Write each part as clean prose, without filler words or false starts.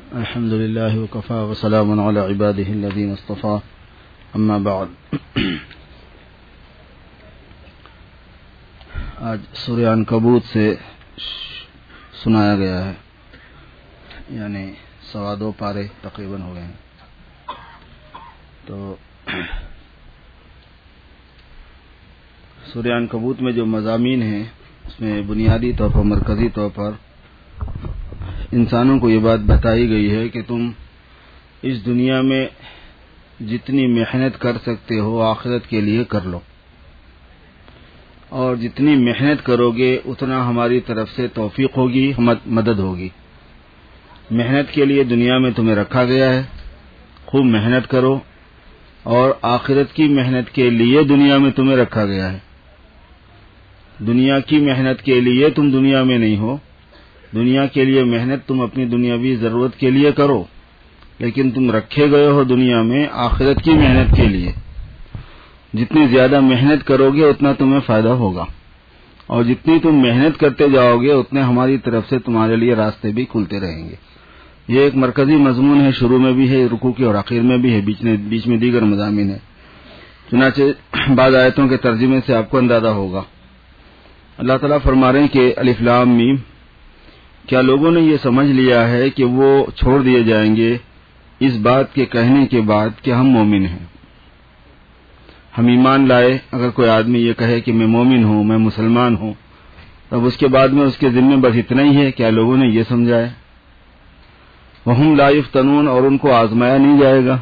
الحمد لله وكفى وسلام على عباده الذين اصطفى اما بعد. آج سورہ عنکبوت سے سنایا گیا ہے، یعنی 2.25 پارے تقریباً ہو گئے ہیں. تو سورہ عنکبوت میں جو مضامین ہیں اس میں بنیادی طور پر، مرکزی طور پر انسانوں کو یہ بات بتائی گئی ہے کہ تم اس دنیا میں جتنی محنت کر سکتے ہو آخرت کے لیے کر لو، اور جتنی محنت کرو گے اتنا ہماری طرف سے توفیق ہوگی، مدد ہوگی. محنت کے لیے دنیا میں تمہیں رکھا گیا ہے، خوب محنت کرو، اور آخرت کی محنت کے لیے دنیا میں تمہیں رکھا گیا ہے. دنیا کی محنت کے لیے تم دنیا میں نہیں ہو. دنیا کے لیے محنت تم اپنی دنیاوی ضرورت کے لیے کرو، لیکن تم رکھے گئے ہو دنیا میں آخرت کی محنت کے لیے. جتنی زیادہ محنت کرو گے اتنا تمہیں فائدہ ہوگا، اور جتنی تم محنت کرتے جاؤ گے اتنے ہماری طرف سے تمہارے لیے راستے بھی کھلتے رہیں گے. یہ ایک مرکزی مضمون ہے، شروع میں بھی ہے، رکوع کے اور آخر میں بھی ہے، بیچ میں دیگر مضامین ہے. چنانچہ بعض آیتوں کے ترجمے سے آپ کو اندازہ ہوگا. اللہ تعالیٰ فرما رہے ہیں کہ الف لام میم، کیا لوگوں نے یہ سمجھ لیا ہے کہ وہ چھوڑ دیے جائیں گے اس بات کے کہنے کے بعد کہ ہم مومن ہیں، ہم ایمان لائے. اگر کوئی آدمی یہ کہے کہ میں مومن ہوں، میں مسلمان ہوں، تب اس کے بعد میں اس کے ذمہ بس اتنا ہی ہے. کیا لوگوں نے یہ سمجھا ہے؟ وہم لا یفتنون، اور ان کو آزمایا نہیں جائے گا.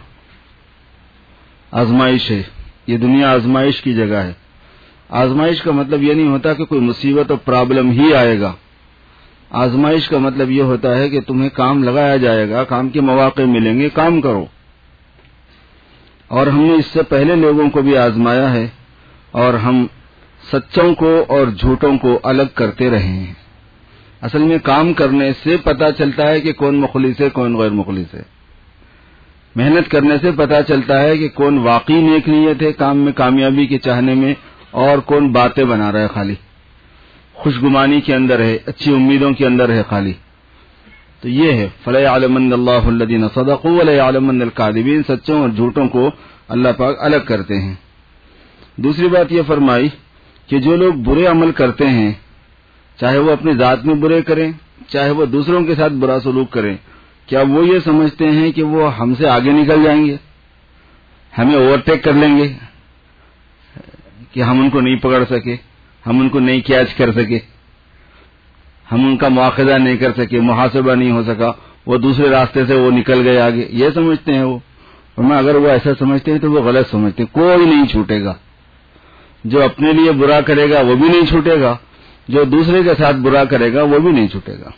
آزمائش ہے، یہ دنیا آزمائش کی جگہ ہے. آزمائش کا مطلب یہ نہیں ہوتا کہ کوئی مصیبت اور پرابلم ہی آئے گا. آزمائش کا مطلب یہ ہوتا ہے کہ تمہیں کام لگایا جائے گا، کام کے مواقع ملیں گے، کام کرو. اور ہم نے اس سے پہلے لوگوں کو بھی آزمایا ہے، اور ہم سچوں کو اور جھوٹوں کو الگ کرتے رہے ہیں. اصل میں کام کرنے سے پتہ چلتا ہے کہ کون مخلص ہے، کون غیر مخلص ہے. محنت کرنے سے پتہ چلتا ہے کہ کون واقعی نیک نیت ہے کام میں کامیابی کے چاہنے میں، اور کون باتیں بنا رہا ہے، خالی خوشگمانی کے اندر ہے، اچھی امیدوں کے اندر ہے خالی. تو یہ ہے فَلَيَعْلَمَنَّ اللَّهُ الَّذِينَ صَدَقُوا وَلَيَعْلَمَنَّ الْكَاذِبِينَ. سچوں اور جھوٹوں کو اللہ پاک الگ کرتے ہیں. دوسری بات یہ فرمائی کہ جو لوگ برے عمل کرتے ہیں، چاہے وہ اپنی ذات میں برے کریں، چاہے وہ دوسروں کے ساتھ برا سلوک کریں، کیا وہ یہ سمجھتے ہیں کہ وہ ہم سے آگے نکل جائیں گے، ہمیں اوورٹیک کر لیں گے، کہ ہم ان کو نہیں پکڑ سکے، ہم ان کو نہیں کیچ کر سکے، ہم ان کا مواخذہ نہیں کر سکے، محاسبہ نہیں ہو سکا، وہ دوسرے راستے سے وہ نکل گئے آگے، یہ سمجھتے ہیں وہ. فرمایا اگر وہ ایسا سمجھتے ہیں تو وہ غلط سمجھتے ہیں. کوئی نہیں چھوٹے گا. جو اپنے لیے برا کرے گا وہ بھی نہیں چھوٹے گا، جو دوسرے کے ساتھ برا کرے گا وہ بھی نہیں چھوٹے گا.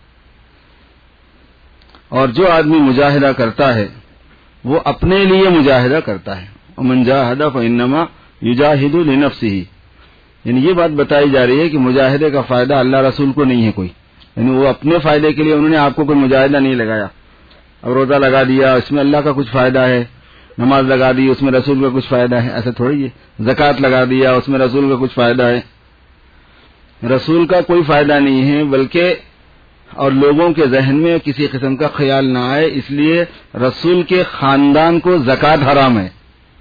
اور جو آدمی مجاہدہ کرتا ہے وہ اپنے لیے مجاہدہ کرتا ہے. ومن جاہد فانما یجاہد لنفسہ. یعنی یہ بات بتائی جا رہی ہے کہ مجاہدے کا فائدہ اللہ رسول کو نہیں ہے کوئی، یعنی وہ اپنے فائدے کے لیے انہوں نے آپ کو کوئی مجاہدہ نہیں لگایا. اب روزہ لگا دیا اس میں اللہ کا کچھ فائدہ ہے، نماز لگا دی اس میں رسول کا کچھ فائدہ ہے، ایسا تھوڑی ہے. زکوٰۃ لگا دیا اس میں رسول کا کچھ فائدہ ہے، رسول کا کوئی فائدہ نہیں ہے. بلکہ اور لوگوں کے ذہن میں کسی قسم کا خیال نہ آئے، اس لیے رسول کے خاندان کو زکوٰۃ حرام ہے.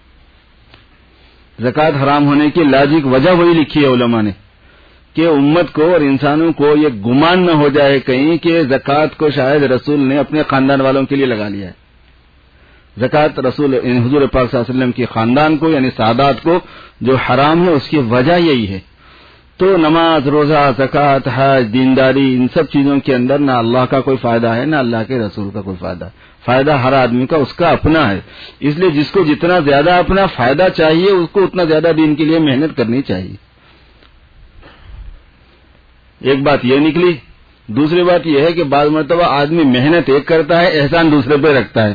زکوٰۃ حرام ہونے کی لاجک وجہ وہی لکھی ہے علماء نے، کہ امت کو اور انسانوں کو یہ گمان نہ ہو جائے کہیں کہ زکوٰۃ کو شاید رسول نے اپنے خاندان والوں کے لیے لگا لیا ہے. زکوٰۃ رسول حضور پاک صلی اللہ علیہ وسلم کے خاندان کو یعنی سادات کو جو حرام ہے اس کی وجہ یہی ہے. تو نماز، روزہ، زکوٰۃ، حج، دینداری، ان سب چیزوں کے اندر نہ اللہ کا کوئی فائدہ ہے نہ اللہ کے رسول کا کوئی فائدہ ہے. فائدہ ہر آدمی کا اس کا اپنا ہے. اس لیے جس کو جتنا زیادہ اپنا فائدہ چاہیے اس کو اتنا زیادہ دین کے لیے محنت کرنی چاہیے. ایک بات یہ نکلی. دوسری بات یہ ہے کہ بعض مرتبہ آدمی محنت ایک کرتا ہے، احسان دوسرے پہ رکھتا ہے.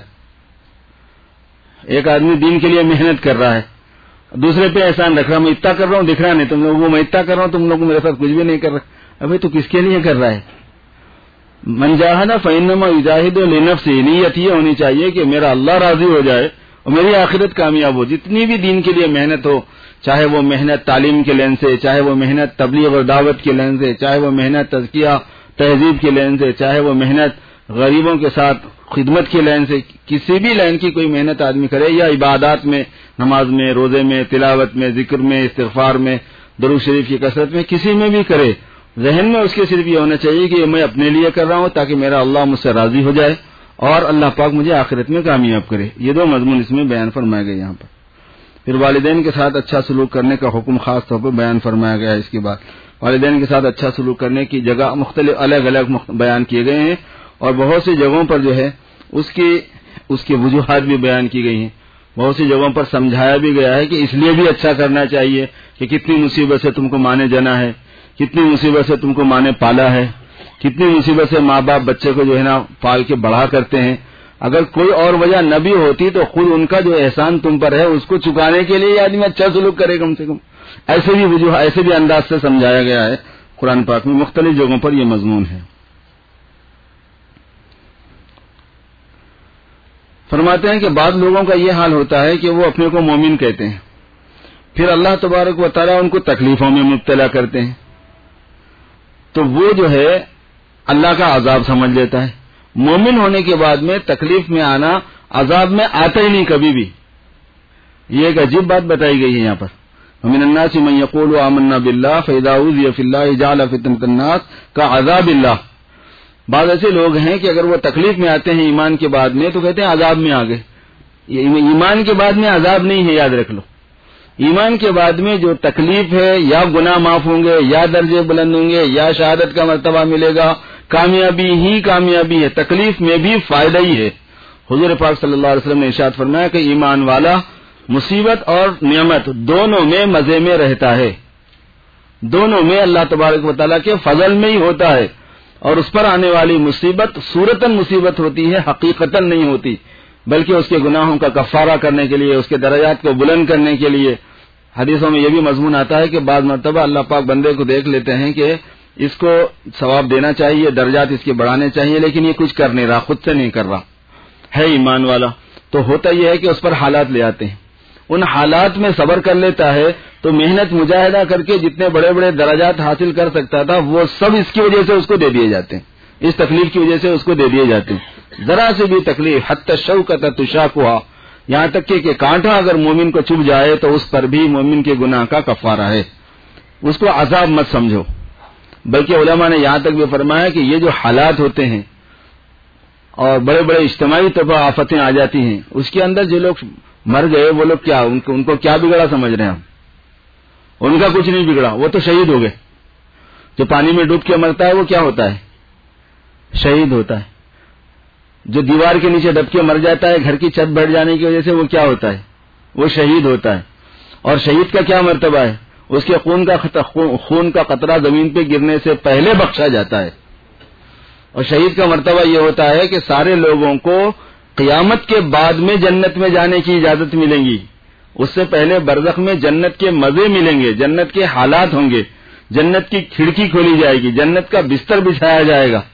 ایک آدمی دین کے لیے محنت کر رہا ہے، دوسرے پہ احسان رکھ رہا، میں اتنا کر رہا ہوں دکھ رہا نہیں تم لوگوں کو، میں اتنا کر رہا ہوں تم لوگ میرے ساتھ کچھ بھی نہیں کر رہے. ابھی تو کس کے لیے کر رہا ہے؟ من جاہد فانما یجاہد لنفسہ. نیت یہ ہونی چاہیے کہ میرا اللہ راضی ہو جائے اور میری آخرت کامیاب ہو. جتنی بھی دین کے لیے محنت ہو، چاہے وہ محنت تعلیم کے لین سے، چاہے وہ محنت تبلیغ اور دعوت کے لین سے، چاہے وہ محنت تزکیہ تہذیب کے لین سے، چاہے وہ محنت غریبوں کے ساتھ خدمت کی لائن سے، کسی بھی لائن کی کوئی محنت آدمی کرے، یا عبادات میں، نماز میں، روزے میں، تلاوت میں، ذکر میں، استغفار میں، درود شریف کی کثرت میں، کسی میں بھی کرے، ذہن میں اس کے صرف یہ ہونا چاہیے کہ میں اپنے لیے کر رہا ہوں تاکہ میرا اللہ مجھ سے راضی ہو جائے اور اللہ پاک مجھے آخرت میں کامیاب کرے۔ یہ دو مضمون اس میں بیان فرمائے گئے یہاں پر۔ پھر والدین کے ساتھ اچھا سلوک کرنے کا حکم خاص طور پر بیان فرمایا گیا ہے۔ اس کے بعد والدین کے ساتھ اچھا سلوک کرنے کی جگہ مختلف الگ الگ بیان کیے گئے ہیں، اور بہت سی جگہوں پر جو ہے اس کی وجوہات بھی بیان کی گئی ہیں، بہت سی جگہوں پر سمجھایا بھی گیا ہے کہ اس لیے بھی اچھا کرنا چاہیے کہ کتنی مصیبت سے تم کو ماں نے جنا ہے، کتنی مصیبت سے تم کو ماں نے پالا ہے، کتنی مصیبت سے ماں باپ بچے کو جو ہے نا پال کے بڑا کرتے ہیں۔ اگر کوئی اور وجہ نہ بھی ہوتی تو خود ان کا جو احسان تم پر ہے اس کو چکانے کے لیے آدمی اچھا سلوک کرے کم سے کم۔ ایسے بھی انداز سے سمجھایا گیا ہے قرآن پاک میں، مختلف جگہوں پر یہ مضمون ہے۔ فرماتے ہیں کہ بعض لوگوں کا یہ حال ہوتا ہے کہ وہ اپنے کو مومن کہتے ہیں، پھر اللہ تبارک و تعالیٰ ان کو تکلیفوں میں مبتلا کرتے ہیں تو وہ جو ہے اللہ کا عذاب سمجھ لیتا ہے۔ مومن ہونے کے بعد میں تکلیف میں آنا عذاب میں آتا ہی نہیں کبھی بھی۔ یہ ایک عجیب بات بتائی گئی ہے یہاں پر، وَمِنَ النَّاسِ مَن يَقُولُ آمَنَّا بِاللَّهِ فَإِذَا أُوذِيَ فِي اللَّهِ جَعَلَ فِتْنَةَ النَّاسِ كَعَذَابِ اللَّهِ۔ بعض ایسے لوگ ہیں کہ اگر وہ تکلیف میں آتے ہیں ایمان کے بعد میں تو کہتے ہیں عذاب میں آ گئے۔ ایمان کے بعد میں عذاب نہیں ہے، یاد رکھ لو۔ ایمان کے بعد میں جو تکلیف ہے یا گناہ معاف ہوں گے، یا درجے بلند ہوں گے، یا شہادت کا مرتبہ ملے گا، کامیابی ہی کامیابی ہے، تکلیف میں بھی فائدہ ہی ہے۔ حضور پاک صلی اللہ علیہ وسلم نے ارشاد فرمایا کہ ایمان والا مصیبت اور نعمت دونوں میں مزے میں رہتا ہے، دونوں میں اللہ تبارک و تعالیٰ کے فضل میں ہی ہوتا ہے، اور اس پر آنے والی مصیبت صورتاً مصیبت ہوتی ہے، حقیقتاً نہیں ہوتی، بلکہ اس کے گناہوں کا کفارہ کرنے کے لیے، اس کے درجات کو بلند کرنے کے لیے۔ حدیثوں میں یہ بھی مضمون آتا ہے کہ بعض مرتبہ اللہ پاک بندے کو دیکھ لیتے ہیں کہ اس کو ثواب دینا چاہیے، درجات اس کے بڑھانے چاہیے، لیکن یہ کچھ کر نہیں رہا، خود سے نہیں کر رہا ہے ایمان والا، تو ہوتا یہ ہے کہ اس پر حالات لے آتے ہیں، ان حالات میں صبر کر لیتا ہے تو محنت مجاہدہ کر کے جتنے بڑے بڑے درجات حاصل کر سکتا تھا وہ سب اس کی وجہ سے اس کو دے دیے جاتے ہیں، اس تکلیف کی وجہ سے اس کو دے دیے جاتے ہیں۔ ذرا سے بھی تکلیف، حتی الشوکۃ تشاقھا، یہاں تک کہ کانٹا اگر مومن کو چبھ جائے تو اس پر بھی مومن کے گناہ کا کفارہ ہے، اس کو عذاب مت سمجھو۔ بلکہ علماء نے یہاں تک بھی فرمایا کہ یہ جو حالات ہوتے ہیں اور بڑے بڑے اجتماعی طور پر آفتیں آ جاتی ہیں، اس کے اندر جو لوگ مر گئے وہ لوگ کیا ان کو کیا بگڑا سمجھ رہے ہیں ہم؟ ان کا کچھ نہیں بگڑا، وہ تو شہید ہو گئے۔ جو پانی میں ڈوب کے مرتا ہے وہ کیا ہوتا ہے؟ شہید ہوتا ہے۔ جو دیوار کے نیچے دب کے مر جاتا ہے گھر کی چھت بیٹھ جانے کی وجہ سے وہ کیا ہوتا ہے؟ وہ شہید ہوتا ہے۔ اور شہید کا کیا مرتبہ ہے؟ اس کے خون کا قطرہ زمین پہ گرنے سے پہلے بخشا جاتا ہے۔ اور شہید کا مرتبہ یہ ہوتا ہے کہ سارے لوگوں کو قیامت کے بعد میں جنت میں جانے کی اجازت ملیں گی، اس سے پہلے برزخ میں جنت کے مزے ملیں گے، جنت کے حالات ہوں گے، جنت کی کھڑکی کھولی جائے گی، جنت کا بستر بچھایا جائے گا۔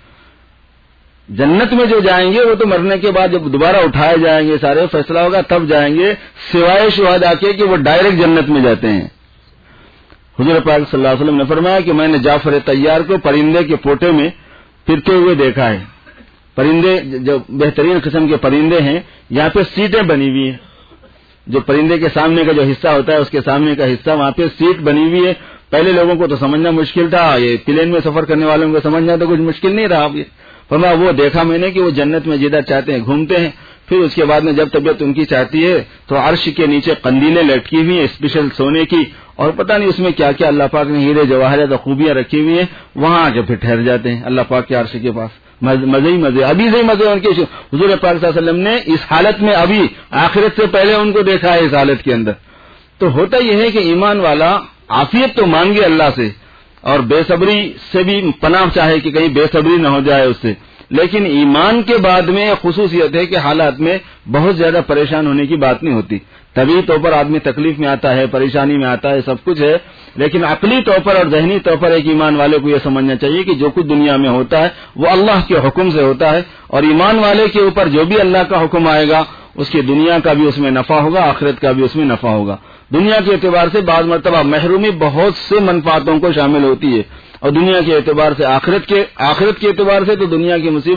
جنت میں جو جائیں گے وہ تو مرنے کے بعد جب دوبارہ اٹھائے جائیں گے، سارے فیصلہ ہوگا تب جائیں گے، سوائے شہداء کے کہ وہ ڈائریکٹ جنت میں جاتے ہیں۔ حضور پاک صلی اللہ علیہ وسلم نے فرمایا کہ میں نے جعفر طیار کو پرندے کے پوٹے میں پھرتے ہوئے دیکھا ہے۔ پرندے جو بہترین قسم کے پرندے ہیں، یہاں پہ سیٹیں بنی ہوئی ہیں، جو پرندے کے سامنے کا جو حصہ ہوتا ہے اس کے سامنے کا حصہ وہاں پہ سیٹ بنی ہوئی ہے۔ پہلے لوگوں کو تو سمجھنا مشکل تھا، یہ پلین میں سفر کرنے والوں کو سمجھنا تو کچھ مشکل نہیں رہا۔ فرمایا وہ دیکھا میں نے کہ وہ جنت میں جدھر چاہتے ہیں گھومتے ہیں، پھر اس کے بعد میں جب طبیعت ان کی چاہتی ہے تو عرش کے نیچے قندیلیں لٹکی ہوئی ہیں اسپیشل سونے کی، اور پتہ نہیں اس میں کیا کیا اللہ پاک نے ہیرے جواہرات اور خوبیاں رکھی ہوئی ہیں، وہاں آ کے پھر ٹھہر جاتے ہیں اللہ پاک کے عرش کے پاس۔ مزے ہی مزے، ابھی سے ہی مزے ان کے۔ حضور پاک صلی اللہ علیہ وسلم نے اس حالت میں ابھی آخرت سے پہلے ان کو دیکھا ہے اس حالت کے اندر۔ تو ہوتا یہ ہے کہ ایمان والا عافیت تو مانگے اللہ سے اور بے صبری سے بھی پناہ چاہے کہ کہیں بے صبری نہ ہو جائے اس سے، لیکن ایمان کے بعد میں خصوصیت ہے کہ حالات میں بہت زیادہ پریشان ہونے کی بات نہیں ہوتی۔ طبعی طور پر آدمی تکلیف میں آتا ہے، پریشانی میں آتا ہے، سب کچھ ہے، لیکن عقلی طور پر اور ذہنی طور پر ایک ایمان والے کو یہ سمجھنا چاہیے کہ جو کچھ دنیا میں ہوتا ہے وہ اللہ کے حکم سے ہوتا ہے، اور ایمان والے کے اوپر جو بھی اللہ کا حکم آئے گا اس کی دنیا کا بھی اس میں نفع ہوگا، آخرت کا بھی اس میں نفع ہوگا۔ دنیا کے اعتبار سے بعض مرتبہ محرومی بہت سے منفعتوں کو شامل ہوتی ہے، اور دنیا کے اعتبار سے آخرت کے اعتبار سے تو دنیا کی مصیبت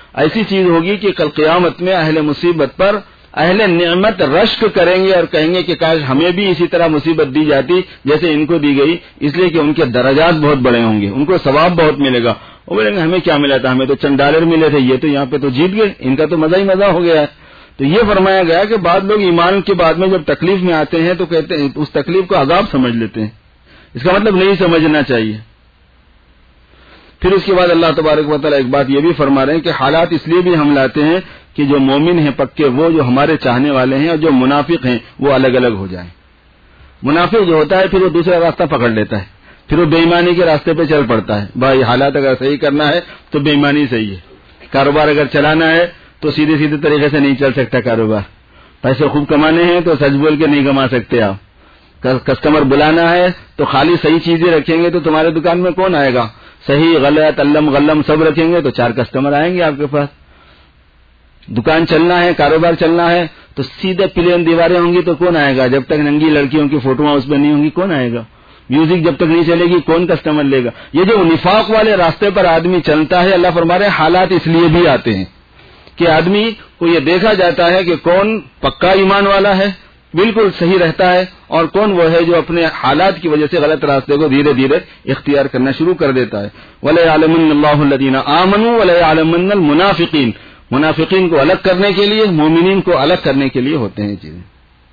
ایسی چیز ہوگی کہ کل قیامت میں اہل مصیبت پر اہل نعمت رشک کریں گے اور کہیں گے کہ کاش ہمیں بھی اسی طرح مصیبت دی جاتی جیسے ان کو دی گئی، اس لیے کہ ان کے درجات بہت بڑے ہوں گے، ان کو ثواب بہت ملے گا. وہ بولیں گے ہمیں کیا ملا تھا، ہمیں تو چند ڈالر ملے تھے، یہ تو یہاں پہ تو جیت گئے، ان کا تو مزہ ہی مزہ ہو گیا ہے. تو یہ فرمایا گیا کہ بعض لوگ ایمان کے بعد میں جب تکلیف میں آتے ہیں تو کہتے ہیں اس تکلیف کو عذاب سمجھ لیتے ہیں، اس کا مطلب نہیں سمجھنا چاہیے. پھر اس کے بعد اللہ تبارک و تعالیٰ ایک بات یہ بھی فرما رہے ہیں کہ حالات اس لیے بھی ہم لاتے ہیں کہ جو مومن ہیں پکے وہ جو ہمارے چاہنے والے ہیں اور جو منافق ہیں وہ الگ الگ ہو جائیں. منافق جو ہوتا ہے پھر وہ دوسرا راستہ پکڑ لیتا ہے، پھر وہ بے ایمانی کے راستے پہ چل پڑتا ہے. بھائی حالات اگر صحیح کرنا ہے تو بے ایمانی صحیح ہے، کاروبار اگر چلانا ہے تو سیدھے سیدھے طریقے سے نہیں چل سکتا کاروبار. پیسے خوب کمانے ہیں تو سچ بول کے نہیں کما سکتے آپ. کسٹمر بلانا ہے تو خالی صحیح چیزیں رکھیں گے تو تمہارے دکان میں کون آئے گا؟ صحیح غلط علم غلم سب رکھیں گے تو 4 کسٹمر آئیں گے آپ کے پاس. دکان چلنا ہے، کاروبار چلنا ہے تو سیدھے پلین دیواریں ہوں گی تو کون آئے گا؟ جب تک ننگی لڑکیوں کی فوٹوਆਂ اس پہ نہیں ہوں گی کون آئے گا؟ میوزک جب تک نہیں چلے گی کون کسٹمر لے گا؟ یہ جو نفاق والے راستے پر آدمی چلتا ہے، اللہ فرما رہے ہیں حالات اس لیے بھی آتے ہیں کہ آدمی کو یہ دیکھا جاتا ہے کہ کون پکا ایمان والا ہے، بالکل صحیح رہتا ہے، اور کون وہ ہے جو اپنے حالات کی وجہ سے غلط راستے کو دھیرے دھیرے اختیار کرنا شروع کر دیتا ہے. وَلَيَعْلَمَنَّ اللَّهُ الَّذِينَ آمَنُوا وَلَيَعْلَمَنَّ الْمُنَافِقِينَ. منافقین کو الگ کرنے کے لیے، مومنین کو الگ کرنے کے لیے ہوتے ہیں چیزیں.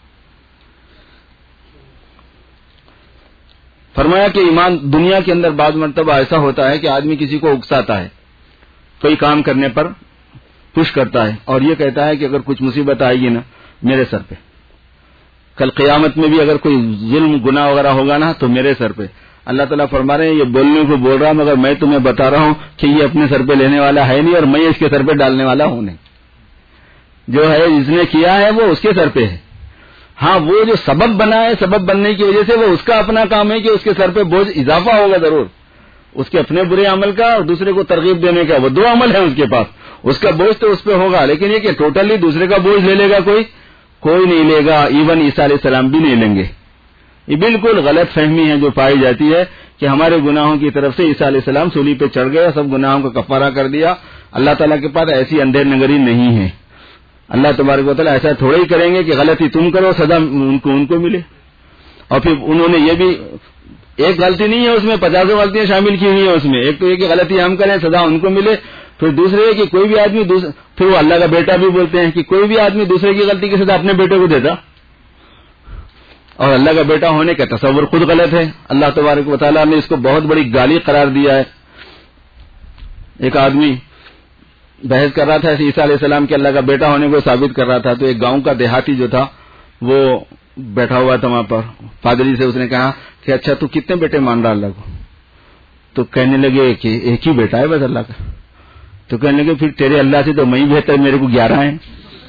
فرمایا کہ ایمان دنیا کے اندر بعض مرتبہ ایسا ہوتا ہے کہ آدمی کسی کو اکساتا ہے، کوئی کام کرنے پر پش کرتا ہے اور یہ کہتا ہے کہ اگر کچھ مصیبت آئے گی نا میرے سر پہ، کل قیامت میں بھی اگر کوئی ظلم گناہ وغیرہ ہوگا نا تو میرے سر پہ. اللہ تعالیٰ فرما رہے ہیں یہ بولنے کو بول رہا مگر میں تمہیں بتا رہا ہوں کہ یہ اپنے سر پہ لینے والا ہے نہیں اور میں اس کے سر پہ ڈالنے والا ہوں نہیں. جو ہے جس نے کیا ہے وہ اس کے سر پہ ہے. ہاں وہ جو سبب بنا ہے، سبب بننے کی وجہ سے وہ اس کا اپنا کام ہے کہ اس کے سر پہ بوجھ اضافہ ہوگا ضرور، اس کے اپنے برے عمل کا اور دوسرے کو ترغیب دینے کا. وہ 2 عمل ہیں اس کے پاس، اس کا بوجھ تو اس پہ ہوگا، لیکن یہ کہ ٹوٹلی دوسرے کا بوجھ لے لے گا کوئی نہیں لے گا. ایون عیسیٰ علیہ السلام بھی نہیں لیں گے. یہ بالکل غلط فہمی ہے جو پائی جاتی ہے کہ ہمارے گناہوں کی طرف سے عیسیٰ علیہ السلام سولی پہ چڑھ گئے، سب گناہوں کا کفارہ کر دیا. اللہ تعالیٰ کے پاس ایسی اندھیر نگری نہیں ہے. اللہ تبارک و تعالیٰ ایسا تھوڑا ہی کریں گے کہ غلطی تم کرو سزا ان کو ملے. اور پھر انہوں نے یہ بھی ایک غلطی نہیں ہے اس میں، 50 غلطیاں شامل کی ہوئی ہیں اس میں. ایک تو یہ کہ غلطی ہم کریں سزا ان کو ملے، پھر دوسرے کہ کوئی بھی آدمی پھر وہ اللہ کا بیٹا بھی بولتے ہیں کہ کوئی بھی آدمی دوسرے کی غلطی کی سزا اپنے بیٹے کو دیتا، اور اللہ کا بیٹا ہونے کا تصور خود غلط ہے. اللہ تبارک و تعالیٰ نے اس کو بہت بڑی گالی قرار دیا ہے. ایک آدمی بحث کر رہا تھا عیسیٰ علیہ السلام کے اللہ کا بیٹا ہونے کو ثابت کر رہا تھا، تو ایک گاؤں کا دیہاتی جو تھا وہ بیٹھا ہوا تھا وہاں پر. پادری سے اس نے کہا کہ اچھا تو کتنے بیٹے مان رہا اللہ کو؟ تو کہنے لگے کہ ایک ہی بیٹا ہے بس اللہ کا. تو کہنے لگے پھر تیرے اللہ سے تو میں ہی بہتر، میرے کو 11 ہیں.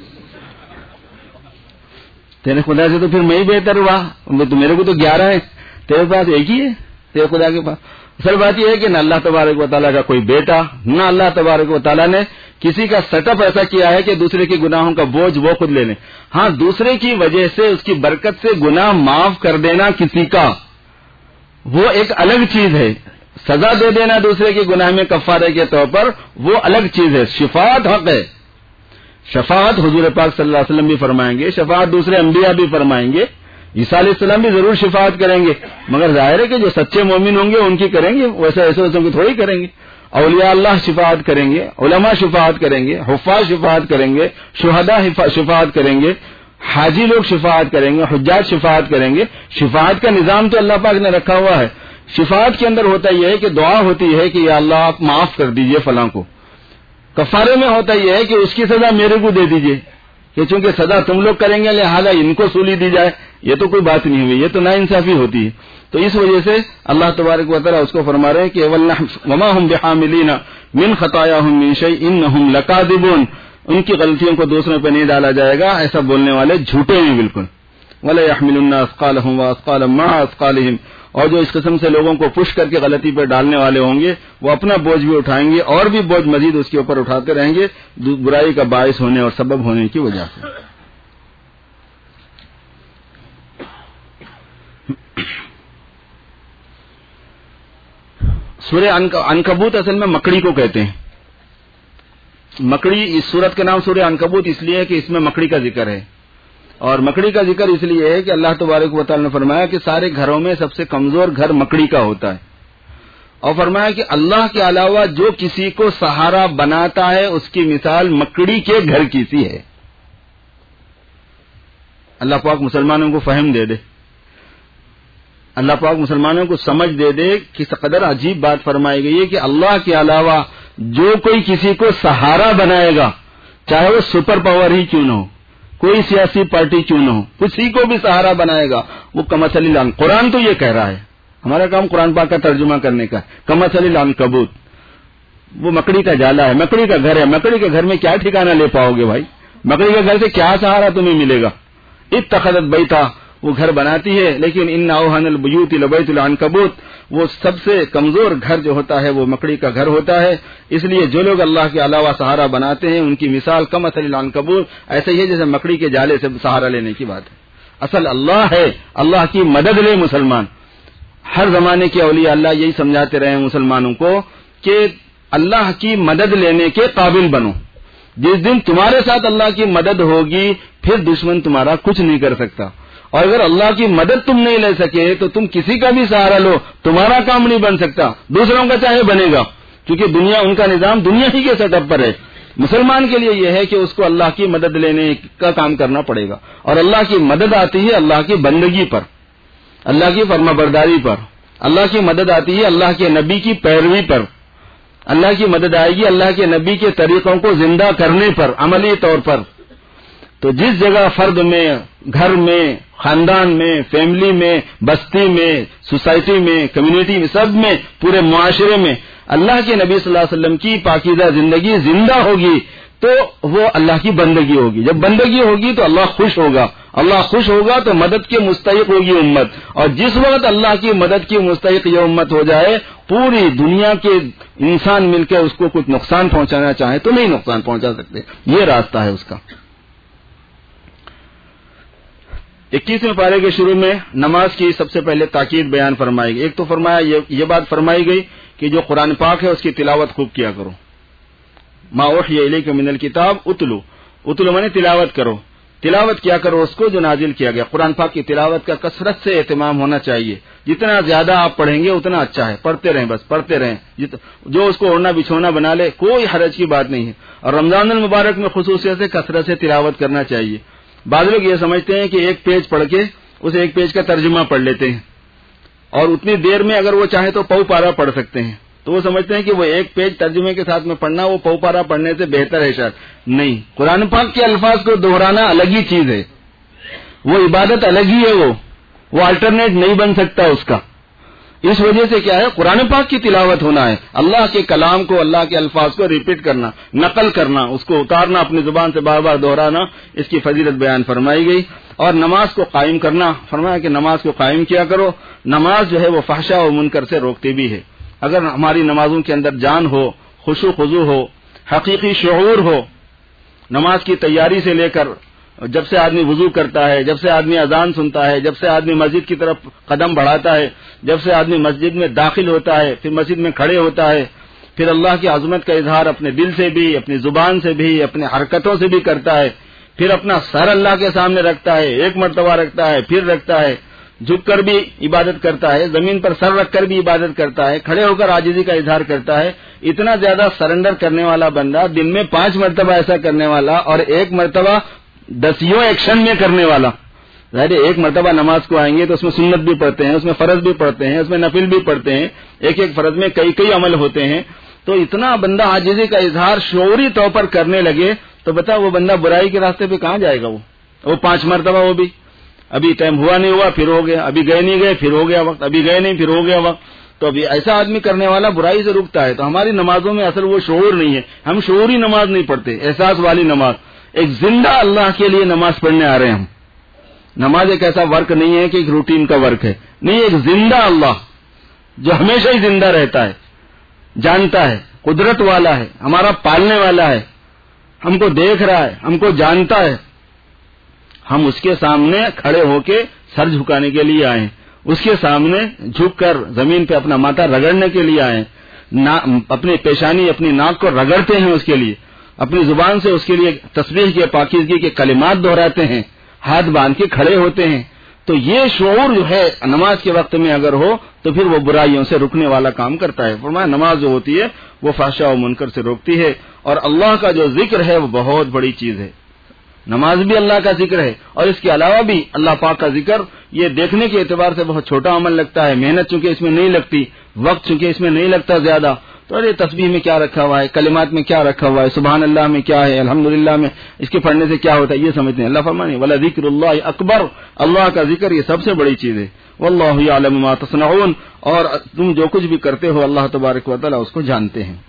تیرے خدا سے تو پھر میں ہی بہتر ہوا، میرے کو تو 11 ہیں، تیرے پاس ایک ہی ہے تیرے خدا کے پاس. اصل بات یہ ہے کہ نہ اللہ تبارک و تعالیٰ کا کوئی بیٹا، نہ اللہ تبارک و تعالیٰ نے کسی کا سیٹ اپ ایسا کیا ہے کہ دوسرے کے گناہوں کا بوجھ وہ خود لے لیں. ہاں دوسرے کی وجہ سے اس کی برکت سے گناہ معاف کر دینا کسی کا وہ ایک الگ چیز ہے. سزا دے دینا دوسرے کے گناہ میں کفارے کے طور پر وہ الگ چیز ہے. شفاعت حق ہے. شفاعت حضور پاک صلی اللہ علیہ وسلم بھی فرمائیں گے، شفاعت دوسرے انبیاء بھی فرمائیں گے، عیسیٰ علیہ السلام بھی ضرور شفاعت کریں گے، مگر ظاہر ہے کہ جو سچے مومن ہوں گے ان کی کریں گے، ویسے ایسے کی تھوڑی کریں گے. اولیاء اللہ شفاعت کریں گے، علماء شفاعت کریں گے، حفاظ شفاعت کریں گے، شہداء شفاعت کریں گے، حاجی لوگ شفاعت کریں گے، حجاج شفاعت کریں گے. شفاعت کا نظام تو اللہ پاک نے رکھا ہوا ہے. شفاعت کے اندر ہوتا یہ ہے کہ دعا ہوتی ہے کہ یا اللہ آپ معاف کر دیجئے فلاں کو. کفارے میں ہوتا یہ ہے کہ اس کی سزا میرے کو دے دیجئے، کہ چونکہ سزا تم لوگ کریں گے لہذا ان کو سولی دی جائے. یہ تو کوئی بات نہیں ہوئی، یہ تو ناانصافی ہوتی ہے. تو اس وجہ سے اللہ تبارک و تعالیٰ اس کو فرما رہے ہیں کہ وما هم بحاملین من خطاياهم من شيء انهم لكاذبون. ان کی غلطیوں کو دوسروں پہ نہیں ڈالا جائے گا، ایسا بولنے والے جھوٹے ہیں بالکل. ولا يحملن اثقالهم واثقالا مع اثقالهم. اور جو اس قسم سے لوگوں کو پش کر کے غلطی پہ ڈالنے والے ہوں گے وہ اپنا بوجھ بھی اٹھائیں گے اور بھی بوجھ مزید اس کے اوپر اٹھاتے رہیں گے برائی کا باعث ہونے اور سبب ہونے کی وجہ سے. سورہ عنکبوت اصل میں مکڑی کو کہتے ہیں. مکڑی، اس سورت کا نام سورہ عنکبوت اس لیے ہے کہ اس میں مکڑی کا ذکر ہے، اور مکڑی کا ذکر اس لیے ہے کہ اللہ تبارک و تعالی نے فرمایا کہ سارے گھروں میں سب سے کمزور گھر مکڑی کا ہوتا ہے، اور فرمایا کہ اللہ کے علاوہ جو کسی کو سہارا بناتا ہے اس کی مثال مکڑی کے گھر کی سی ہے۔ اللہ پاک مسلمانوں کو فہم دے دے، اللہ پاک مسلمانوں کو سمجھ دے دے کہ قدر عجیب بات فرمائی گئی ہے کہ اللہ کے علاوہ جو کوئی کسی کو سہارا بنائے گا، چاہے وہ سپر پاور ہی کیوں نہ ہو، کوئی سیاسی پارٹی کیوں نہ ہو، کسی کو بھی سہارا بنائے گا، وہ کمثل العنکبوت، قرآن تو یہ کہہ رہا ہے، ہمارا کام قرآن پاک کا ترجمہ کرنے کا، کمثل العنکبوت، وہ مکڑی کا جالا ہے، مکڑی کا گھر ہے، مکڑی کے گھر میں کیا ٹھکانہ لے پاؤ گے بھائی، مکڑی کے گھر سے کیا سہارا تمہیں ملے گا؟ اتخذت بیتا، وہ گھر بناتی ہے، لیکن ان اوہن البیوت لبیت العنکبوت، وہ سب سے کمزور گھر جو ہوتا ہے وہ مکڑی کا گھر ہوتا ہے۔ اس لیے جو لوگ اللہ کے علاوہ سہارا بناتے ہیں ان کی مثال کمثل العنکبوت، ایسے ہی ہے جیسے مکڑی کے جالے سے سہارا لینے کی بات ہے۔ اصل اللہ ہے، اللہ کی مدد لے مسلمان۔ ہر زمانے کے اولیاء اللہ یہی سمجھاتے رہے مسلمانوں کو کہ اللہ کی مدد لینے کے قابل بنو، جس دن تمہارے ساتھ اللہ کی مدد ہوگی پھر دشمن تمہارا کچھ نہیں کر سکتا، اور اگر اللہ کی مدد تم نہیں لے سکے تو تم کسی کا بھی سہارا لو، تمہارا کام نہیں بن سکتا، دوسروں کا چاہے بنے گا، کیونکہ دنیا، ان کا نظام دنیا ہی کے سیٹ اپ پر ہے۔ مسلمان کے لیے یہ ہے کہ اس کو اللہ کی مدد لینے کا کام کرنا پڑے گا، اور اللہ کی مدد آتی ہے اللہ کی بندگی پر، اللہ کی فرما برداری پر، اللہ کی مدد آتی ہے اللہ کے نبی کی پیروی پر، اللہ کی مدد آئے گی اللہ کے نبی کے طریقوں کو زندہ کرنے پر، عملی طور پر۔ تو جس جگہ فرد میں، گھر میں، خاندان میں، فیملی میں، بستی میں، سوسائٹی میں، کمیونٹی میں، سب میں، پورے معاشرے میں اللہ کے نبی صلی اللہ علیہ وسلم کی پاکیزہ زندگی زندہ ہوگی تو وہ اللہ کی بندگی ہوگی۔ جب بندگی ہوگی تو اللہ خوش ہوگا، اللہ خوش ہوگا تو مدد کے مستحق ہوگی امت، اور جس وقت اللہ کی مدد کی مستحق یہ امت ہو جائے، پوری دنیا کے انسان مل کے اس کو کچھ نقصان پہنچانا چاہیں تو نہیں نقصان پہنچا سکتے، یہ راستہ ہے اس کا۔ 21ویں پارے کے شروع میں نماز کی سب سے پہلے تاکید بیان فرمائی گئی۔ ایک تو فرمایا یہ بات فرمائی گئی کہ جو قرآن پاک ہے اس کی تلاوت خوب کیا کرو، ما اوحی الیک من الکتاب اتلو مانے تلاوت کرو، تلاوت کیا کرو اس کو جو نازل کیا گیا۔ قرآن پاک کی تلاوت کا کثرت سے اہتمام ہونا چاہیے، جتنا زیادہ آپ پڑھیں گے اتنا اچھا ہے، پڑھتے رہیں، بس پڑھتے رہیں، جو اس کو اوڑھنا بچھونا بنا لے کوئی حرج کی بات نہیں ہے۔ اور رمضان المبارک میں خصوصیت سے کثرت سے تلاوت کرنا چاہیے۔ بعض لوگ یہ سمجھتے ہیں کہ ایک پیج پڑھ کے اس ایک پیج کا ترجمہ پڑھ لیتے ہیں، اور اتنی دیر میں اگر وہ چاہیں تو پو پارا پڑھ سکتے ہیں، تو وہ سمجھتے ہیں کہ وہ ایک پیج ترجمے کے ساتھ میں پڑھنا وہ پو پارا پڑھنے سے بہتر ہے شاید۔ نہیں، قرآن پاک کے الفاظ کو دہرانا الگ ہی چیز ہے، وہ عبادت الگ ہی ہے، وہ الٹرنیٹ نہیں بن سکتا اس کا۔ اس وجہ سے کیا ہے، قرآن پاک کی تلاوت ہونا ہے، اللہ کے کلام کو، اللہ کے الفاظ کو ریپیٹ کرنا، نقل کرنا، اس کو اتارنا، اپنی زبان سے بار بار دہرانا، اس کی فضیلت بیان فرمائی گئی۔ اور نماز کو قائم کرنا، فرمایا کہ نماز کو قائم کیا کرو۔ نماز جو ہے وہ فحشاء و منکر سے روکتی بھی ہے۔ اگر ہماری نمازوں کے اندر جان ہو، خشوع خضوع ہو، حقیقی شعور ہو، نماز کی تیاری سے لے کر جب سے آدمی وضو کرتا ہے، جب سے آدمی اذان سنتا ہے، جب سے آدمی مسجد کی طرف قدم بڑھاتا ہے، جب سے آدمی مسجد میں داخل ہوتا ہے، پھر مسجد میں کھڑے ہوتا ہے، پھر اللہ کی عظمت کا اظہار اپنے دل سے بھی، اپنی زبان سے بھی، اپنے حرکتوں سے بھی کرتا ہے، پھر اپنا سر اللہ کے سامنے رکھتا ہے، ایک مرتبہ رکھتا ہے، پھر رکھتا ہے، جھک کر بھی عبادت کرتا ہے، زمین پر سر رکھ کر بھی عبادت کرتا ہے، کھڑے ہو کر عاجزی کا اظہار کرتا ہے۔ اتنا زیادہ سرنڈر کرنے والا بندہ، دن میں 5 مرتبہ ایسا کرنے والا اور 1 مرتبہ 10 ایکشن میں کرنے والا، ظاہر ایک مرتبہ نماز کو آئیں گے تو اس میں سنت بھی پڑھتے ہیں، اس میں فرض بھی پڑھتے ہیں، اس میں نفل بھی پڑھتے ہیں، ایک ایک فرض میں کئی عمل ہوتے ہیں، تو اتنا بندہ عاجزی کا اظہار شعوری طور پر کرنے لگے تو بتا وہ بندہ برائی کے راستے پہ کہاں جائے گا؟ وہ 5 مرتبہ، وہ بھی ابھی ٹائم ہوا نہیں ہوا پھر ہو گیا، ابھی گئے نہیں گئے پھر ہو گیا وقت، ابھی گئے نہیں پھر ہو گیا وقت، تو ابھی ایسا آدمی کرنے والا برائی سے رکتا ہے۔ تو ہماری نمازوں میں اصل وہ شعور نہیں ہے، ہم شعوری نماز نہیں پڑھتے، احساس والی نماز، ایک زندہ اللہ کے لیے نماز پڑھنے آ رہے ہیں ہم۔ نماز ایک ایسا ورک نہیں ہے کہ ایک روٹین کا ورک ہے، نہیں، ایک زندہ اللہ جو ہمیشہ ہی زندہ رہتا ہے، جانتا ہے، قدرت والا ہے، ہمارا پالنے والا ہے، ہم کو دیکھ رہا ہے، ہم کو جانتا ہے، ہم اس کے سامنے کھڑے ہو کے سر جھکانے کے لیے آئے ہیں، اس کے سامنے جھک کر زمین پہ اپنا ماتھا رگڑنے کے لیے آئے ہیں، اپنی پیشانی اپنی ناک کو رگڑتے ہیں اس کے لیے، اپنی زبان سے اس کے لیے تسبیح کے پاکیزگی کے کلمات دہراتے ہیں، ہاتھ باندھ کے کھڑے ہوتے ہیں، تو یہ شعور جو ہے نماز کے وقت میں اگر ہو تو پھر وہ برائیوں سے رکنے والا کام کرتا ہے۔ فرمایا نماز جو ہوتی ہے وہ فحشاء و منکر سے روکتی ہے، اور اللہ کا جو ذکر ہے وہ بہت بڑی چیز ہے۔ نماز بھی اللہ کا ذکر ہے، اور اس کے علاوہ بھی اللہ پاک کا ذکر یہ دیکھنے کے اعتبار سے بہت چھوٹا عمل لگتا ہے، محنت چونکہ اس میں نہیں لگتی، وقت چونکہ اس میں نہیں لگتا زیادہ، تو ارے تسبیح میں کیا رکھا ہوا ہے، کلمات میں کیا رکھا ہوا ہے، سبحان اللہ میں کیا ہے، الحمدللہ میں اس کے پڑھنے سے کیا ہوتا ہے، یہ سمجھتے ہیں۔ اللہ فرمانے ولا ذکر اللہ اکبر، اللہ کا ذکر یہ سب سے بڑی چیز ہے۔ واللہ یعلم ما تصنعون، اور تم جو کچھ بھی کرتے ہو اللہ تبارک و تعالی اس کو جانتے ہیں۔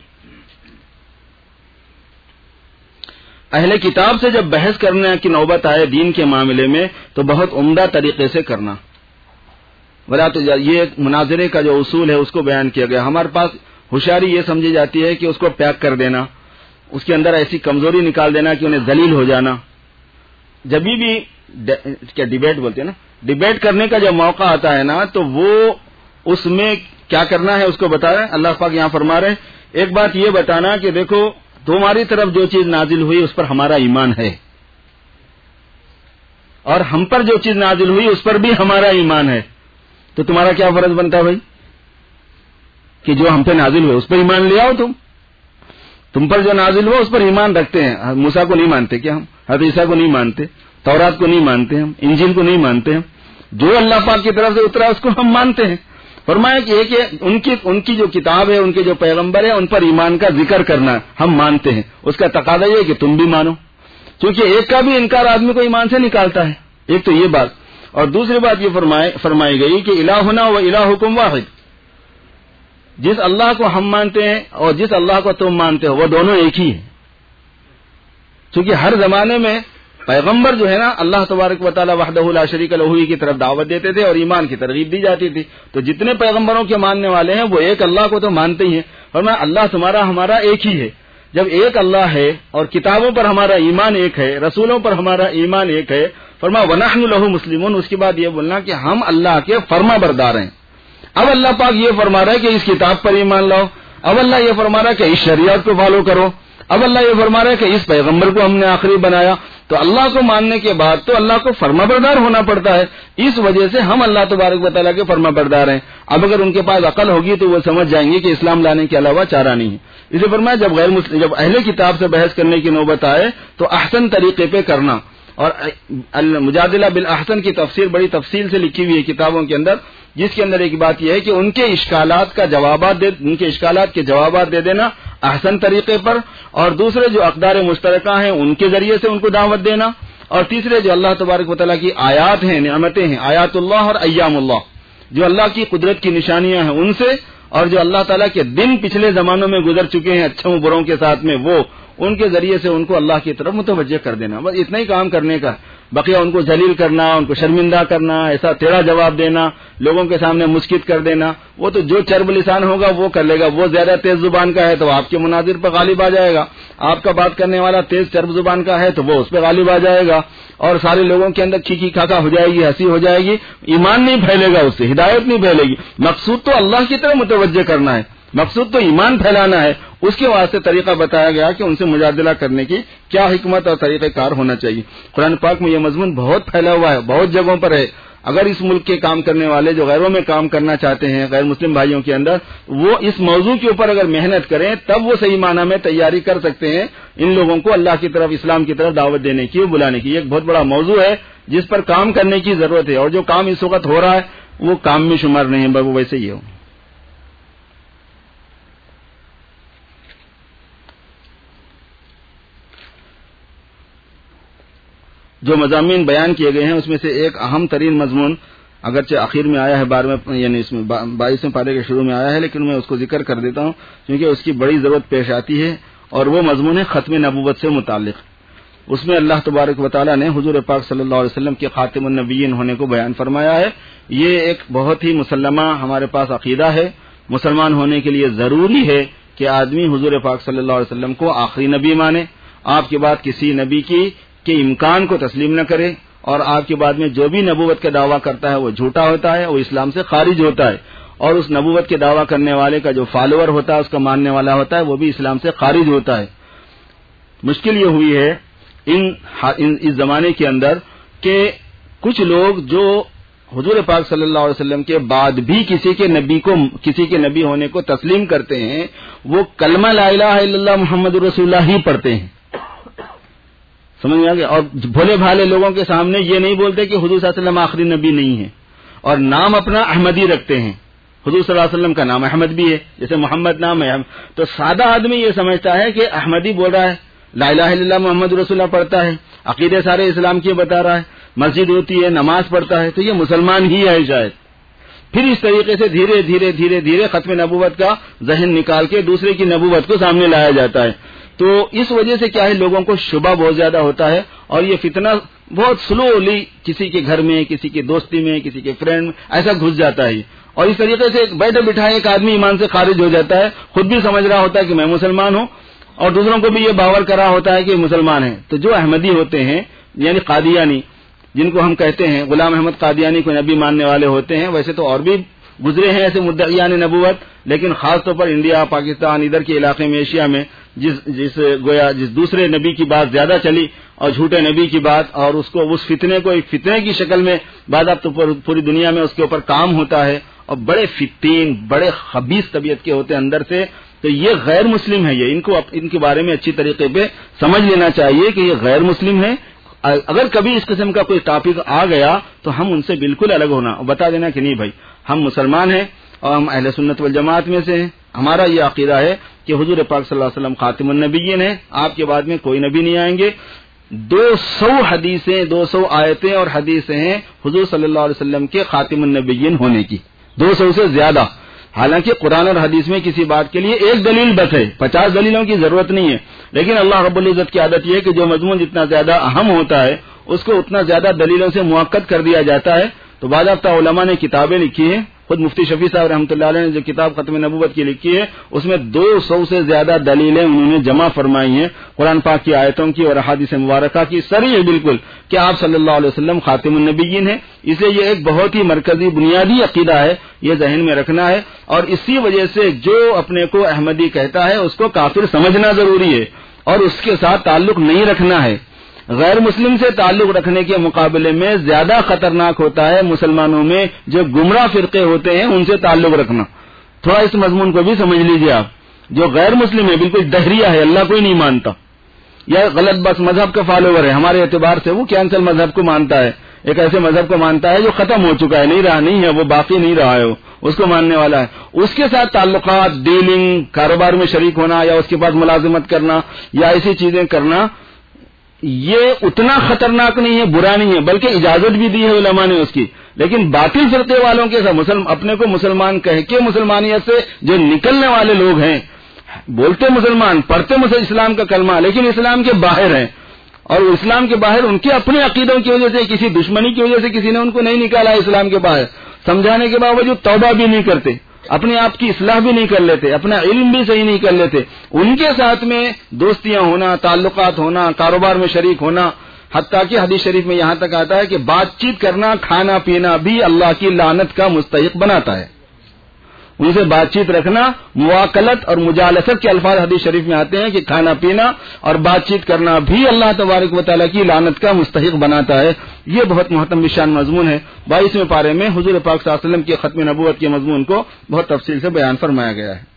اہل کتاب سے جب بحث کرنے کی نوبت آئے دین کے معاملے میں تو بہت عمدہ طریقے سے کرنا، ولا تو یہ مناظرے کا جو اصول ہے اس کو بیان کیا گیا۔ ہمارے پاس ہوشیاری یہ سمجھی جاتی ہے کہ اس کو پیک کر دینا، اس کے اندر ایسی کمزوری نکال دینا کہ انہیں ذلیل ہو جانا۔ جب بھی کیا ڈیبیٹ بولتے ہیں نا، ڈیبیٹ کرنے کا جب موقع آتا ہے نا تو وہ اس میں کیا کرنا ہے اس کو بتا رہے ہیں۔ اللہ پاک یہاں فرما رہے ہیں ایک بات یہ بتانا کہ دیکھو تمہاری طرف جو چیز نازل ہوئی اس پر ہمارا ایمان ہے، اور ہم پر جو چیز نازل ہوئی اس پر بھی ہمارا ایمان ہے، تو تمہارا کیا فرض بنتا ہے بھائی کہ جو ہم پہ نازل ہوئے اس پر ایمان لے آؤ۔ تم پر جو نازل ہوا اس پر ایمان رکھتے ہیں۔ موسیٰ کو نہیں مانتے کیا ہم؟ حضرت عیسیٰ کو نہیں مانتے، تورات کو نہیں مانتے ہم، انجیل کو نہیں مانتے ہم، جو اللہ پاک کی طرف سے اترا اس کو ہم مانتے ہیں۔ فرمایا کہ ان کی جو کتاب ہے، ان کے جو پیغمبر ہے، ان پر ایمان کا ذکر کرنا ہم مانتے ہیں، اس کا تقاضا یہ ہے کہ تم بھی مانو، کیونکہ ایک کا بھی انکار آدمی کو ایمان سے نکالتا ہے۔ ایک تو یہ بات، اور دوسری بات یہ فرمائی گئی کہ الہنا و الہکم واحد، جس اللہ کو ہم مانتے ہیں اور جس اللہ کو تم مانتے ہو وہ دونوں ایک ہی ہیں، چونکہ ہر زمانے میں پیغمبر جو ہے نا اللہ تبارک و تعالی وحدہ لا شریک لہ کی طرف دعوت دیتے تھے اور ایمان کی ترغیب دی جاتی تھی، تو جتنے پیغمبروں کے ماننے والے ہیں وہ ایک اللہ کو تو مانتے ہی ہیں۔ فرمایا اللہ تمہارا ہمارا ایک ہی ہے۔ جب ایک اللہ ہے اور کتابوں پر ہمارا ایمان ایک ہے، رسولوں پر ہمارا ایمان ایک ہے، فرمایا وَنَحْنُ لَهُ مُسْلِمُونَ، اس کے بعد یہ بولنا کہ ہم اللہ کے فرما بردار ہیں۔ اب اللہ پاک یہ فرما رہا ہے کہ اس کتاب پر ایمان لاؤ، اب اللہ یہ فرما رہا ہے کہ اس شریعت کو فالو کرو، اب اللہ یہ فرما رہا ہے کہ اس پیغمبر کو ہم نے آخری بنایا، تو اللہ کو ماننے کے بعد تو اللہ کو فرما بردار ہونا پڑتا ہے۔ اس وجہ سے ہم اللہ تبارک و تعالیٰ کے فرما بردار ہیں۔ اب اگر ان کے پاس عقل ہوگی تو وہ سمجھ جائیں گے کہ اسلام لانے کے علاوہ چارہ نہیں ہے۔ اسے فرمایا جب اہل کتاب سے بحث کرنے کی نوبت آئے تو احسن طریقے پہ کرنا، اور المجادلہ بالاحسن کی تفسیر بڑی تفصیل سے لکھی ہوئی ہے کتابوں کے اندر، جس کے اندر ایک بات یہ ہے کہ ان کے اشکالات کے جوابات دے دینا احسن طریقے پر، اور دوسرے جو اقدار مشترکہ ہیں ان کے ذریعے سے ان کو دعوت دینا، اور تیسرے جو اللہ تبارک و تعالیٰ کی آیات ہیں، نعمتیں ہیں، آیات اللہ اور ایام اللہ، جو اللہ کی قدرت کی نشانیاں ہیں ان سے، اور جو اللہ تعالیٰ کے دن پچھلے زمانوں میں گزر چکے ہیں اچھوں بروں کے ساتھ میں، وہ ان کے ذریعے سے ان کو اللہ کی طرف متوجہ کر دینا۔ بس اتنا ہی کام کرنے کا، بقیہ ان کو ذلیل کرنا، ان کو شرمندہ کرنا، ایسا ٹیڑھا جواب دینا، لوگوں کے سامنے مسکت کر دینا، وہ تو جو چرب لسان ہوگا وہ کر لے گا۔ وہ زیادہ تیز زبان کا ہے تو آپ کے مناظر پر غالب آ جائے گا، آپ کا بات کرنے والا تیز چرب زبان کا ہے تو وہ اس پہ غالب آ جائے گا، اور سارے لوگوں کے اندر کھیکی کھاکا ہو جائے گی، ہنسی ہو جائے گی، ایمان نہیں پھیلے گا، اس سے ہدایت نہیں پھیلے گی۔ مقصود تو اللہ کی طرف متوجہ کرنا ہے، مقصود تو ایمان پھیلانا ہے۔ اس کے واسطے طریقہ بتایا گیا کہ ان سے مجادلہ کرنے کی کیا حکمت اور طریقہ کار ہونا چاہیے۔ قرآن پاک میں یہ مضمون بہت پھیلا ہوا ہے، بہت جگہوں پر ہے۔ اگر اس ملک کے کام کرنے والے جو غیروں میں کام کرنا چاہتے ہیں، غیر مسلم بھائیوں کے اندر، وہ اس موضوع کے اوپر اگر محنت کریں تب وہ صحیح معنی میں تیاری کر سکتے ہیں ان لوگوں کو اللہ کی طرف، اسلام کی طرف دعوت دینے کی، بلانے کی۔ یہ ایک بہت بڑا موضوع ہے جس پر کام کرنے کی ضرورت ہے، اور جو کام اس وقت ہو رہا ہے وہ کام میں شمار نہیں ہے، وہ ویسے ہی ہو۔ جو مضامین بیان کیے گئے ہیں اس میں سے ایک اہم ترین مضمون، اگرچہ آخر میں آیا ہے 12 یعنی اس میں 22 پارے کے شروع میں آیا ہے، لیکن میں اس کو ذکر کر دیتا ہوں کیونکہ اس کی بڑی ضرورت پیش آتی ہے، اور وہ مضمون ہے ختم نبوت سے متعلق۔ اس میں اللہ تبارک و تعالیٰ نے حضور پاک صلی اللہ علیہ وسلم کے خاتم النبیین ہونے کو بیان فرمایا ہے۔ یہ ایک بہت ہی مسلمہ ہمارے پاس عقیدہ ہے۔ مسلمان ہونے کے لیے ضروری ہے کہ آدمی حضور پاک صلی اللہ علیہ وسلم کو آخری نبی مانے، آپ کے بعد کسی نبی کے امکان کو تسلیم نہ کرے، اور آپ کے بعد میں جو بھی نبوت کا دعویٰ کرتا ہے وہ جھوٹا ہوتا ہے، وہ اسلام سے خارج ہوتا ہے، اور اس نبوت کے دعویٰ کرنے والے کا جو فالوور ہوتا ہے، اس کا ماننے والا ہوتا ہے، وہ بھی اسلام سے خارج ہوتا ہے۔ مشکل یہ ہوئی ہے اس زمانے کے اندر کہ کچھ لوگ جو حضور پاک صلی اللہ علیہ وسلم کے بعد بھی کسی کے نبی ہونے کو تسلیم کرتے ہیں، وہ کلمہ لا الہ الا اللہ محمد رسول اللہ ہی پڑھتے ہیں. سمجھ میں آ گیا؟ اور بھولے بھالے لوگوں کے سامنے یہ نہیں بولتے کہ حضور صلی اللہ علیہ وسلم آخری نبی نہیں ہے، اور نام اپنا احمدی رکھتے ہیں. حضور صلی اللہ علیہ وسلم کا نام احمد بھی ہے، جیسے محمد نام ہے. تو سادہ آدمی یہ سمجھتا ہے کہ احمدی بول رہا ہے، لا الہ الا اللہ محمد رسول اللہ پڑھتا ہے، عقیدے سارے اسلام کے بتا رہا ہے، مسجد ہوتی ہے، نماز پڑھتا ہے، تو یہ مسلمان ہی ہے شاید. پھر اس طریقے سے دھیرے دھیرے دھیرے دھیرے ختم نبوت کا ذہن نکال کے دوسرے کی نبوت کو سامنے لایا جاتا ہے. تو اس وجہ سے کیا ہے، لوگوں کو شبہ بہت زیادہ ہوتا ہے، اور یہ فتنہ بہت سلولی کسی کے گھر میں، کسی کی دوستی میں، کسی کے فرینڈ میں ایسا گھس جاتا ہے. اور اس طریقے سے بیٹھے بٹھائے ایک آدمی ایمان سے خارج ہو جاتا ہے، خود بھی سمجھ رہا ہوتا ہے کہ میں مسلمان ہوں، اور دوسروں کو بھی یہ باور کرا ہوتا ہے کہ مسلمان ہیں. تو جو احمدی ہوتے ہیں یعنی قادیانی، جن کو ہم کہتے ہیں غلام احمد قادیانی کو نبی ماننے والے ہوتے ہیں، ویسے تو اور بھی گزرے ہیں ایسے مدعیان نبوت، لیکن خاص طور پر انڈیا، پاکستان، ادھر کے علاقے میں، ایشیا میں جس دوسرے نبی کی بات زیادہ چلی اور جھوٹے نبی کی بات، اور اس فتنے کو ایک فتنے کی شکل میں بعد اب تو پوری دنیا میں اس کے اوپر کام ہوتا ہے، اور بڑے فتین، بڑے خبیث طبیعت کے ہوتے ہیں اندر سے. تو یہ غیر مسلم ہے. یہ ان کے بارے میں اچھی طریقے پہ سمجھ لینا چاہیے کہ یہ غیر مسلم ہے. اگر کبھی اس قسم کا کوئی ٹاپک آ گیا تو ہم ان سے بالکل الگ ہونا اور بتا دینا کہ نہیں بھائی، ہم مسلمان ہیں اور ہم اہل سنت والجماعت میں سے ہیں. ہمارا یہ عقیدہ ہے کہ حضور پاک صلی اللہ علیہ وسلم خاتم النبیین ہیں، آپ کے بعد میں کوئی نبی نہیں آئیں گے. 200 حدیثیں، 200 آیتیں اور حدیثیں ہیں حضور صلی اللہ علیہ وسلم کے خاتم النبیین ہونے کی، 200 سے زیادہ. حالانکہ قرآن اور حدیث میں کسی بات کے لیے ایک دلیل بس ہے، 50 دلیلوں کی ضرورت نہیں ہے. لیکن اللہ رب العزت کی عادت یہ ہے کہ جو مضمون جتنا زیادہ اہم ہوتا ہے اس کو اتنا زیادہ دلیلوں سے موقت کر دیا جاتا ہے. تو باضابطہ علماء نے کتابیں لکھی ہیں، خود مفتی شفیع صاحب رحمۃ اللہ علیہ نے جو کتاب ختم نبوت کی لکھی ہے اس میں 200 سے زیادہ دلیلیں انہوں نے جمع فرمائی ہیں قرآن پاک کی آیتوں کی اور احادیث مبارکہ کی، صریح بالکل کہ آپ صلی اللہ علیہ وسلم خاتم النبیین ہیں. اس لیے یہ ایک بہت ہی مرکزی بنیادی عقیدہ ہے، یہ ذہن میں رکھنا ہے. اور اسی وجہ سے جو اپنے کو احمدی کہتا ہے اس کو کافر سمجھنا ضروری ہے اور اس کے ساتھ تعلق نہیں رکھنا ہے. غیر مسلم سے تعلق رکھنے کے مقابلے میں زیادہ خطرناک ہوتا ہے مسلمانوں میں جو گمراہ فرقے ہوتے ہیں ان سے تعلق رکھنا. تھوڑا اس مضمون کو بھی سمجھ لیجئے آپ. جو غیر مسلم ہے بالکل دہریہ ہے، اللہ کوئی نہیں مانتا، یا غلط بس مذہب کا فالوور ہے، ہمارے اعتبار سے وہ کینسل مذہب کو مانتا ہے، ایک ایسے مذہب کو مانتا ہے جو ختم ہو چکا ہے، نہیں رہا نہیں ہے، وہ باقی نہیں رہا ہے، اس کو ماننے والا ہے. اس کے ساتھ تعلقات، ڈیلنگ، کاروبار میں شریک ہونا یا اس کے پاس ملازمت کرنا یا ایسی چیزیں کرنا، یہ اتنا خطرناک نہیں ہے، برا نہیں ہے، بلکہ اجازت بھی دی ہے علماء نے اس کی. لیکن باطل فرقے والوں کے ساتھ اپنے کو مسلمان کہہ کے مسلمانیت سے جو نکلنے والے لوگ ہیں، بولتے مسلمان، پڑھتے اسلام کا کلمہ، لیکن اسلام کے باہر ہیں، اور اسلام کے باہر ان کے اپنے عقیدوں کی وجہ سے، کسی دشمنی کی وجہ سے کسی نے ان کو نہیں نکالا اسلام کے باہر، سمجھانے کے باوجود توبہ بھی نہیں کرتے، اپنے آپ کی اصلاح بھی نہیں کر لیتے، اپنا علم بھی صحیح نہیں کر لیتے. ان کے ساتھ میں دوستیاں ہونا، تعلقات ہونا، کاروبار میں شریک ہونا، حتیٰ کہ حدیث شریف میں یہاں تک آتا ہے کہ بات چیت کرنا، کھانا پینا بھی اللہ کی لعنت کا مستحق بناتا ہے. ان سے بات چیت رکھنا، مواکلت اور مجالست کے الفاظ حدیث شریف میں آتے ہیں کہ کھانا پینا اور بات چیت کرنا بھی اللہ تبارک و تعالیٰ کی لعنت کا مستحق بناتا ہے. یہ بہت محترم شان مضمون ہے. 22ویں پارے میں حضور پاک صلی اللہ علیہ وسلم کے ختم نبوت کے مضمون کو بہت تفصیل سے بیان فرمایا گیا ہے.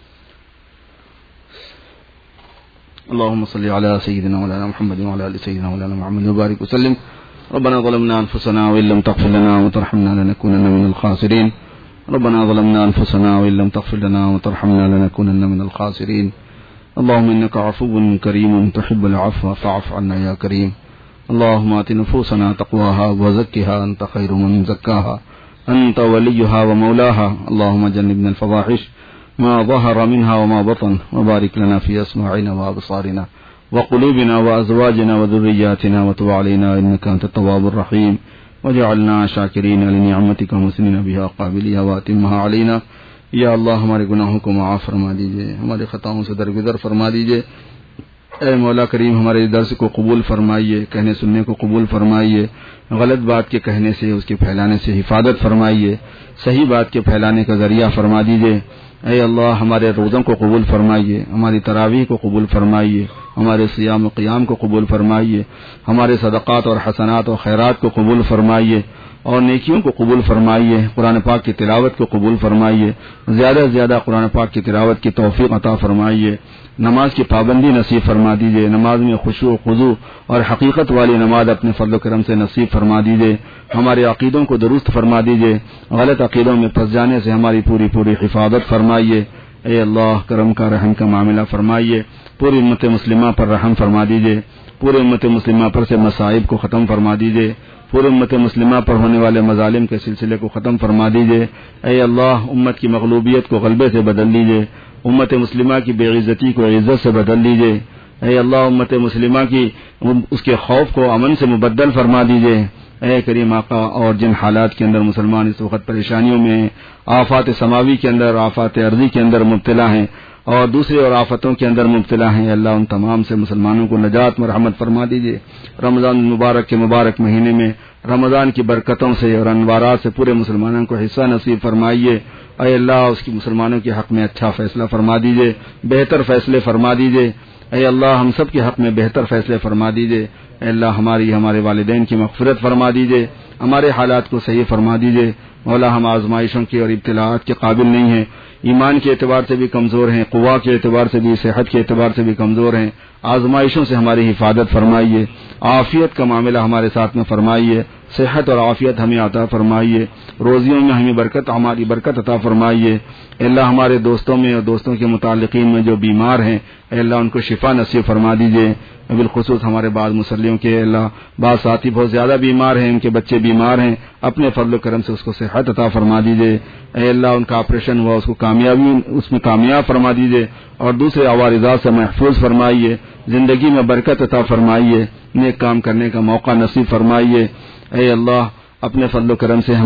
اللهم صل على سيدنا مولانا محمد وعلى ال سيدنا مولانا محمد وبارك وسلم. ربنا ظلمنا انفسنا وان لم تغفر لنا وترحمنا لنكونن من الخاسرين. ربنا ظلمنا انفسنا وان لم تغفر لنا وترحمنا لنكونن من الخاسرين. اللهم انك عفو كريم تحب العفو فاعف عنا يا كريم. اللهم آت نفوسنا تقواها وزكها انت خير من زكاها انت وليها ومولاها. اللهم جنبنا الفواحش ما ظهر منها وما بطن وبارك لنا في أسماعنا وأبصارنا وقلوبنا وأزواجنا وذرياتنا وتب علينا إنك أنت التواب الرحيم وجعلنا شاكرين لنعمتك ومسنين بها قابلها واتمها علينا. یا اللہ ہمارے گناہوں کو معاف فرما دیجئے، ہمارے خطاؤں سے درگزر فرما دیجئے. اے مولا کریم ہمارے درس کو قبول فرمائیے، کہنے سننے کو قبول فرمائیے، غلط بات کے کہنے سے اس کے پھیلانے سے حفاظت فرمائیے، صحیح بات کے پھیلانے کا ذریعہ فرما دیجئے. اے اللہ ہمارے روزوں کو قبول فرمائیے، ہماری تراویح کو قبول فرمائیے، ہمارے صیام و قیام کو قبول فرمائیے، ہمارے صدقات اور حسنات و خیرات کو قبول فرمائیے اور نیکیوں کو قبول فرمائیے، قرآن پاک کی تلاوت کو قبول فرمائیے، زیادہ سے زیادہ قرآن پاک کی تلاوت کی توفیق عطا فرمائیے، نماز کی پابندی نصیب فرما دیجیے، نماز میں خشوع و خضوع اور حقیقت والی نماز اپنے فضل و کرم سے نصیب فرما دیجیے، ہمارے عقیدوں کو درست فرما دیجیے، غلط عقیدوں میں پھنس جانے سے ہماری پوری حفاظت فرمائیے۔ اے اللہ کرم کا رحم کا معاملہ فرمائیے، پوری امت مسلمہ پر رحم فرما دیجیے، پوری امت مسلمہ پر سے مصائب کو ختم فرما دیجیے، پوری امت مسلمہ پر ہونے والے مظالم کے سلسلے کو ختم فرما دیجیے۔ اے اللہ امت کی مغلوبیت کو غلبے سے بدل دیجیے، امت مسلمہ کی بے عزتی کو عزت سے بدل دیجیے۔ اے اللہ امت مسلمہ کی اس کے خوف کو امن سے مبدل فرما دیجیے۔ اے کریم آقا، اور جن حالات کے اندر مسلمان اس وقت پریشانیوں میں، آفات سماوی کے اندر، آفات ارضی کے اندر مبتلا ہیں اور دوسری اور آفتوں کے اندر مبتلا ہیں، اللہ ان تمام سے مسلمانوں کو نجات مرحمت فرما دیجیے۔ رمضان مبارک کے مبارک مہینے میں رمضان کی برکتوں سے اور انوارات سے پورے مسلمانوں کو حصہ نصیب فرمائیے۔ اے اللہ اس کی مسلمانوں کے حق میں اچھا فیصلہ فرما دیجیے، بہتر فیصلے فرما دیجیے۔ اے اللہ ہم سب کے حق میں بہتر فیصلے فرما دیجیے۔ اے اللہ ہمارے والدین کی مغفرت فرما دیجیے، ہمارے حالات کو صحیح فرما دیجیے۔ مولا ہم آزمائشوں کی اور ابتلاءات کے قابل نہیں ہیں، ایمان کے اعتبار سے بھی کمزور ہیں، قوا کے اعتبار سے بھی، صحت کے اعتبار سے بھی کمزور ہیں، آزمائشوں سے ہماری حفاظت فرمائیے، عافیت کا معاملہ ہمارے ساتھ میں فرمائیے، صحت اور عافیت ہمیں عطا فرمائیے، روزیوں میں ہمیں ہماری برکت عطا فرمائیے۔ اے اللہ ہمارے دوستوں میں اور دوستوں کے متعلقین میں جو بیمار ہیں، اے اللہ ان کو شفا نصیب فرما دیجیے، بالخصوص ہمارے بعض مسلیوں کے اے اللہ بعض ساتھی بہت زیادہ بیمار ہیں، ان کے بچے بیمار ہیں، اپنے فضل و کرم سے اس کو صحت عطا فرما دیجیے۔ اے اللہ ان کا آپریشن ہوا اس میں کامیاب فرما دیجیے اور دوسرے عوارضات سے محفوظ فرمائیے، زندگی میں برکت عطا فرمائیے، نیک کام کرنے کا موقع نصیب فرمائیے۔ اے اللہ اپنے فضل و کرم سے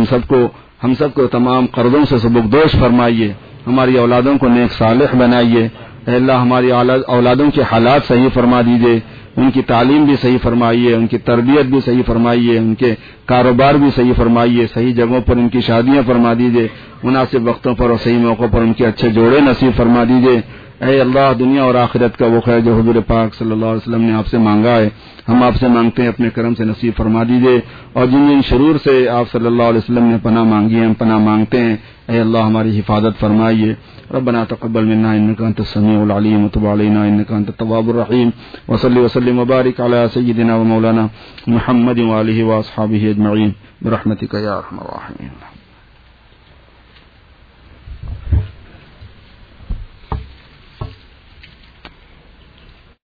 ہم سب کو تمام قرضوں سے سبکدوش فرمائیے، ہماری اولادوں کو نیک صالح بنائیے۔ اے اللہ ہماری اولادوں کے حالات صحیح فرما دیجیے، ان کی تعلیم بھی صحیح فرمائیے، ان کی تربیت بھی صحیح فرمائیے، ان کے کاروبار بھی صحیح فرمائیے، صحیح جگہوں پر ان کی شادیاں فرما دیجیے، مناسب وقتوں پر اور صحیح موقعوں پر ان کے اچھے جوڑے نصیب فرما دیجیے۔ اے اللہ دنیا اور آخرت کا وہ خیر جو حضور پاک صلی اللہ علیہ وسلم نے آپ سے مانگا ہے، ہم آپ سے مانگتے ہیں، اپنے کرم سے نصیب فرما دیجیے، اور جن شرور سے آپ صلی اللہ علیہ وسلم نے پناہ مانگی ہے ہم پناہ مانگتے ہیں، اے اللہ ہماری حفاظت فرمائیے۔ ربنا تقبل منا انك انت السميع العليم وتب علينا انك انت التواب الرحيم وصلي وسلم وبارك على سيدنا ومولانا محمد وآله واصحابه اجمعين برحمتك يا ارحم الراحمين۔